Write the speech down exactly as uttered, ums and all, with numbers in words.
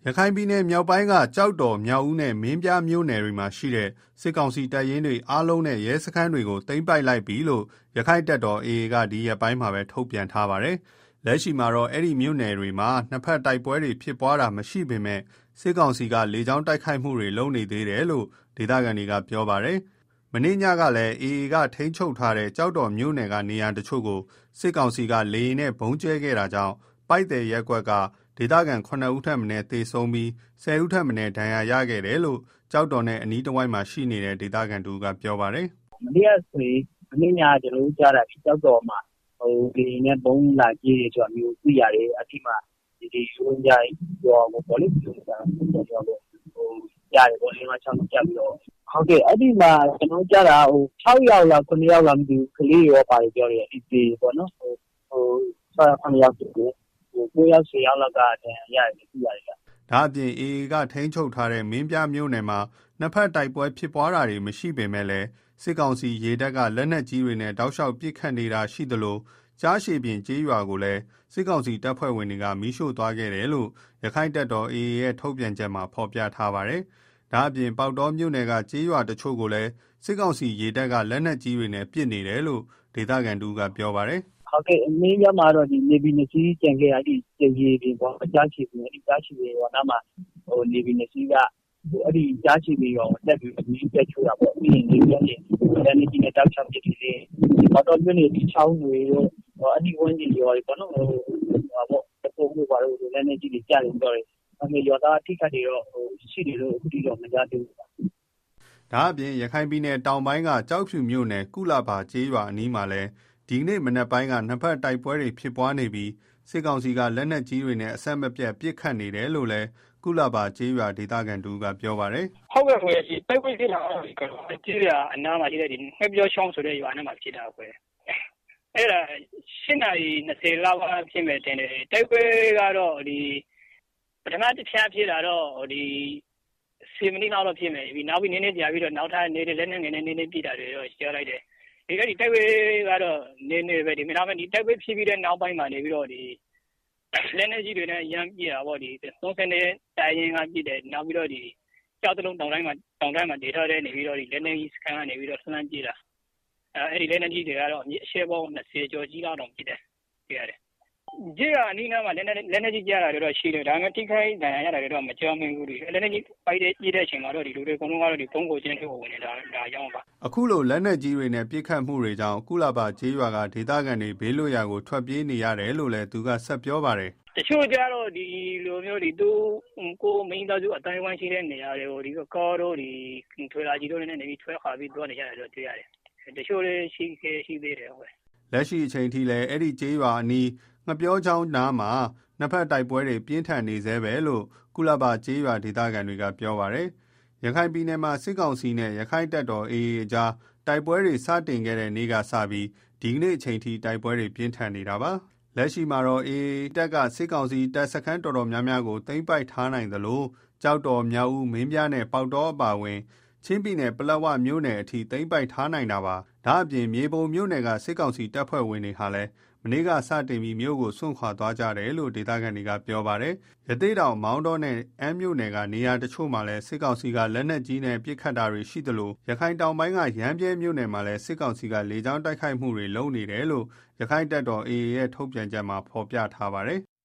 ရခိုင်ပြည်နယ်မြောက်ပိုင်းကကြောက်တော်မြောက်ဦးနဲ့မင်းပြားမြို့နယ်တွေမှာရှိတဲ့စစ်ကောင်စီတပ်ရင်းတွေအားလုံးနဲ့ရဲစခန်းတွေကိုသိမ်းပိုက်လိုက်ပြီလို့ရခိုင်တပ်တော် အေအေ ကဒီရက်ပိုင်းမှာပဲထုတ်ပြန်ထားပါတယ်။လက်ရှိမှာတော့အဲ့ဒီမြို့နယ်တွေမှာနှစ်ဖက်တိုက်ပွဲတွေဖြစ်ပွားတာမရှိပေမဲ့စစ်ကောင်စီကလေကြောင်းတိုက်ခိုက်မှုတွေလုပ်နေသေးတယ်လို့ဒေသခံတွေကပြောပါတယ်။မနေ့ညကလည်း အေအေ ကထိန်းချုပ်ထားတဲ့ကြောက်တော်မြို့နယ်ကနေရာတချို့ကိုစစ်ကောင်စီကလေယာဉ်နဲ့ဘုံကျဲခဲ့တာကြောင့်ပိုက်တယ်ရက်ကွက်ကဒေသခံခုနှစ်ဦးထက်မနည်းသေဆုံးပြီးဆယ်ဦးထက်မနည်းဒဏ်ရာရခဲ့တယ်လို့ကြောက်တော်နဲ့အနီးတစ်ဝိုက်မှာရှိနေတဲ့ဒေသခံတို့ကပြောပါတယ်။မနေ့ကဆိုရင်မနေ့ညကျွန်တော်တို့ကြားတာကြောက်တော်မှာဟိုဒီနဲ့ဘုံလာကြီးတွေဆိုတာမျိုးသိရတယ်အတိမဒီဒီရုံးကြရောပေါ့လေပြောတာပြောတော့ဟိုရတယ်ပေါ့လေမှာချောင်းကြပြီးတော့ဟုတ်ကဲ့အဲ့ဒီမှာကျွန်တော်ကြားတာဟို၆ယောက်လား၉ယောက်လားမသိဘူးကလေးရောပါတယ်ပြောရတယ်ဒီဒီပေါ့နော်ဟိုဟို၆ယောက်၉ယောက်တူတယ်ကိုရောက်စီရောက်လောက်ကတန်ရတယ်ပြရတယ်။ဒါအပြင် အေအေ ကထိန်းချုပ်ထားတဲ့မင်းပြားမြို့နယ်မှာနှစ်ဖက်တိုက်ပွဲဖြစ်ပွားတာတွေမရှိပေမဲ့လည်းစစ်ကောင်စီရေတပ်ကလက်နက်ကြီးတွေနဲ့တောက်လျှောက်ပစ်ခတ်နေတာရှိသလိုကြားရှည်ပြင်ကျေးရွာကိုလည်းစစ်ကောင်စီတပ်ဖွဲ့ဝင်တွေကမီးရှို့သွားခဲ့တယ်လို့ရခိုင်တပ်တော် အေအေ ရဲ့ထုတ်ပြန်ချက်မှာဖော်ပြထားပါတယ်။ဒါအပြင်ပေါက်တော်မြို့နယ်ကကျေးရွာတချို့ကိုလည်းစစ်ကောင်စီရေတပ်ကလက်နက်ကြီးတွေနဲ့ပစ်နေတယ်လို့ဒေသခံတို့ကပြောပါတယ်။ဟုတ်ကဲ့အမင်းရမှာတော့ဒီနေဗီနစီကြံခဲ့ရတဲ့ကျေးရေပြင်ပေါ့အကြားချီပြင်အကြားချီတွေရောနားမှာဟိုနေဗီနစီကဟိုအဲ့ဒီကြားချီတွေရောတက်ပြီးအမင်းတက်ချူတာပေါ့ပြီးရင်နေပြန်နေလည်းနေကြီးနဲ့တောက်ချောင်းပြစ်ပြီးလေဒီတော့မြို့နယ်ဒီချောင်းတွေရောအဲ့ဒီဝန်ကြီးရောပေါ့နော်ဟိုပေါ့ပုံမှုပါလို့လည်းနေကြီးတွေကြားနေတော့တယ်အမေရောသားထိခတ်တွေရောဟိုရှိတယ်လို့အခုဒီတော့မကြားသေးဘူးဒါအပြင်ရခိုင်ပြည်နယ်တောင်ပိုင်းကကြောက်ဖြူမြို့နယ်ကုလဘာကျေးရွာအနီးမှာလည်းဒီနေ့မနက်ပိုင်းကနှစ်ဖက်တိုက်ပွဲတွေဖြစ်ပွားနေပြီးစစ်ကောင်စီကလက်နက်ကြီးတွေနဲ့အဆက်မပြတ်ပစ်ခတ်နေတယ်လို့လည်းကုလဘာကျေးရွာဒေသခံတူကပြောပါတယ်။ဟုတ်ကဲ့ခွေဒီတိုက်ပွဲဖြစ်တာဒီကကျေးရွာအနားမှာရှိတဲ့ဒီငှက်ပြောချောင်းဆိုတဲ့ရွာနားမှာဖြစ်တာခွေ။အဲ့ဒါ၈နာရီ၂၀လောက်ဖြစ်မဲ့တင်တယ်တိုက်ပွဲကတော့ဒီပထမတစ်ဖြားဖြစ်တာတော့ဒီဆယ်မိနစ်လောက်ဖြစ်မယ်ပြီးနောက်ပြီးနည်းနည်းကြာပြီးတော့နောက်ထပ်နေတဲ့လက်နက်ငယ်နဲ့နည်းနည်းပြတာတွေတော့ရှင်းလိုက်တယ်ဒီကဒီတိုက်ပွဲကတော့နေနေပဲဒီမနာမဒီတိုက်ပွဲဖြစ်ပြီးတဲ့နောက်ပိုင်းမှာနေပြီးတော့ဒီလက်နေကြီးတွေနဲ့ရမ်းပြတာပေါ့ဒီသုံးဆယ်နဲ့တိုင်ရင်ကပြတယ်နောက်ပြီးတော့ဒီကြောက်တလုံးတောင်တိုင်းမှာတောင်တိုင်းမှာဒေထားတဲ့နေပြီးတော့ဒီလက်နေကြီးစကန်ကနေပြီးတော့လှမ်းပြတာအဲအဲ့ဒီလက်နေကြီးတွေကတော့အရှေ့ပေါင်း၂၀ကျော်ကြီးလောက်တောင်ပြတယ်ပြရတယ်ကြေးကအနီးနားမှာလက်နေလက်နေကြီးကြားတာတွေတော့ရှိတယ်ဒါပေမဲ့တိခိုင်းဒဏ်ရာရတာတွေတော့မကြောက်မင်းဘူးဒီလက်နေကြီးပိုက်တဲ့ကြီးတဲ့အချိန်မှာတော့ဒီလူတွေအကုန်လုံးကတော့ဒီကုန်းကိုချင်းထုတ်ဝင်နေတာဒါကြောင့်ပါအခုလိုလက်နက်ကြီးတွေနဲ့ပြစ်ခတ်မှုတွေကြောင့်ကုလဘာကျေးရွာကဒေသခံတွေဘေးလွတ်ရာကိုထွက်ပြေးနေရတယ်လို့လည်းသူကဆက်ပြောပါတယ်တချို့ကြတော့ဒီလိုမျိုးဒီသူကိုမိန်းသားစုအတိုင်းဝိုင်းရှိတဲ့နေရာတွေကိုဒီကောတို့ဒီထွေလာကြီးတို့နဲ့နေပြီးထွဲခါပြီးသွားနေကြတယ်တော့တွေ့ရတယ်တချို့လေးရှိခဲ့ရှိသေးတယ်ဟုတ်လက်ရှိအချိန်ထိလည်းအဲ့ဒီကျေးရွာအနီးငပြောချောင်းနားမှာနှစ်ဖက်တိုက်ပွဲတွေပြင်းထန်နေသေးပဲလို့ကုလဘာကျေးရွာဒေသခံတွေကပြောပါတယ်ရခိုင်ပြည်နယ်မှာစစ်ကောင်စီနဲ့ရခိုင်တပ်တော် အေအေ အကြားတိုက်ပွဲတွေစတင်ခဲ့တဲ့နေ့ကစပြီးဒီကနေ့အချိန်ထိတိုက်ပွဲတွေပြင်းထန်နေတာပါလက်ရှိမှာတော့ အေအေ တပ်ကစစ်ကောင်စီတပ်စခန်းတော်တော်များများကိုသိမ်းပိုက်ထားနိုင်သလိုကြောက်တော်မြောက်ဦးမင်းပြားနဲ့ပေါက်တော်အပါဝင်ချင်းပြည်နယ်ပလက်ဝမြို့နယ်အထိသိမ်းပိုက်ထားနိုင်တာပါဒါအပြင်မြေပုံမြို့နယ်ကစစ်ကောင်စီတပ်ဖွဲ့ဝင်တွေဟာလည်းမနေ့ကစတင်ပြီးမြို့ကိုစွန့်ခွာသွားကြတယ်လို့ဒေသခံတွေကပြောပါတယ်ရသေ့တောင်မောင်းတော်နဲ့အမ်းမြို့နယ်ကနေရာတချို့မှာလည်းစစ်ကောင်စီကလက်နက်ကြီးနဲ့ပစ်ခတ်တာတွေရှိသလိုရခိုင်တောင်ပိုင်းကရမ်းပြဲမြို့နယ်မှာလည်းစစ်ကောင်စီကလေကြောင်းတိုက်ခိုက်မှုတွေလုပ်နေတယ်လို့ရခိုင်တပ်တော် အေအေ ရဲ့ထုတ်ပြန်ချက်မှာဖော်ပြထားပါတယ်